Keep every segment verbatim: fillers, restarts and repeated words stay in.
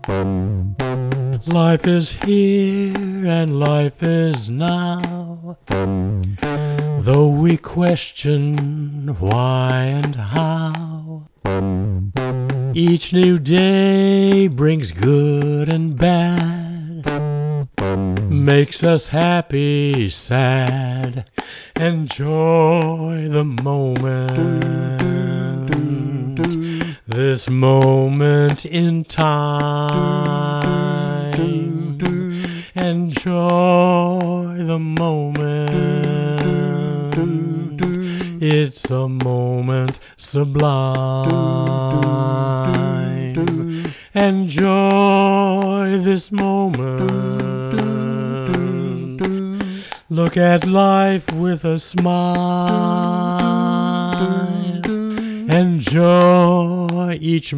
Life is here and life is now. Though we question why and how, each new day brings good and bad, makes us happy, sad. Enjoy the moment, this moment in time. Enjoy the moment, it's a moment sublime. Enjoy this moment, look at life with a smile. Enjoy each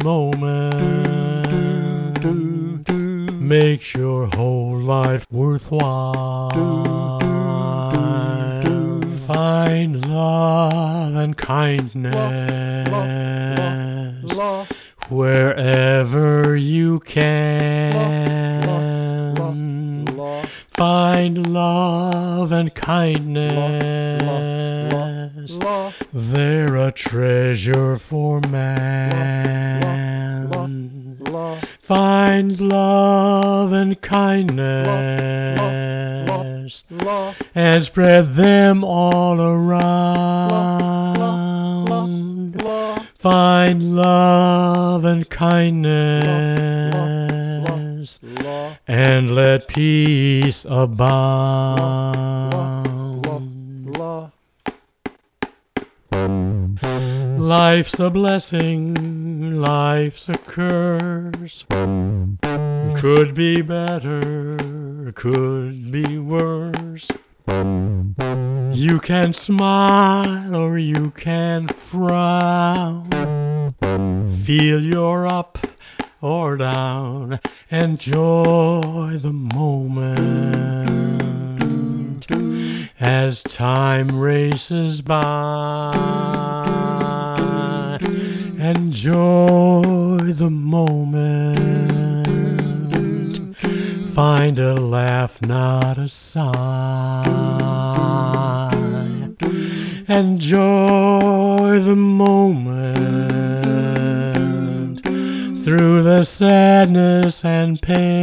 moment, makes your whole life worthwhile. Find love and kindness wherever you can. Find love and kindness, they're a treasure for man. Find love and kindness and spread them all around. Find love and kindness and let peace abound. Life's a blessing, life's a curse. Could be better, could be worse. You can smile or you can frown. Feel you're up or down. Enjoy the moment as time races by. Enjoy the moment, find a laugh, not a sigh. Enjoy the moment through the sadness and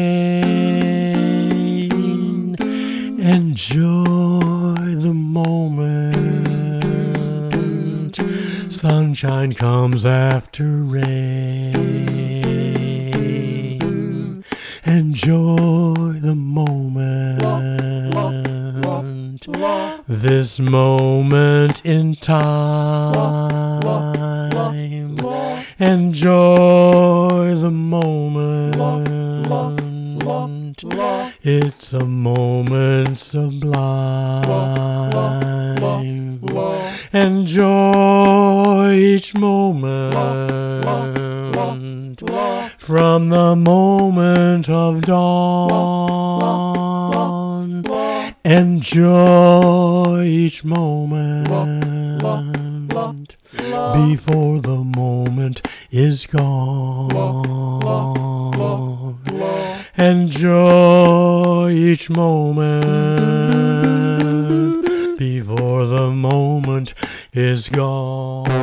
pain. Enjoy the moment, sunshine comes after rain. Enjoy the moment, this moment in time. Enjoy the moment, it's a moment sublime. Enjoy each moment, from the moment of dawn. Enjoy each moment before the moment is gone. Enjoy each moment before the moment is gone.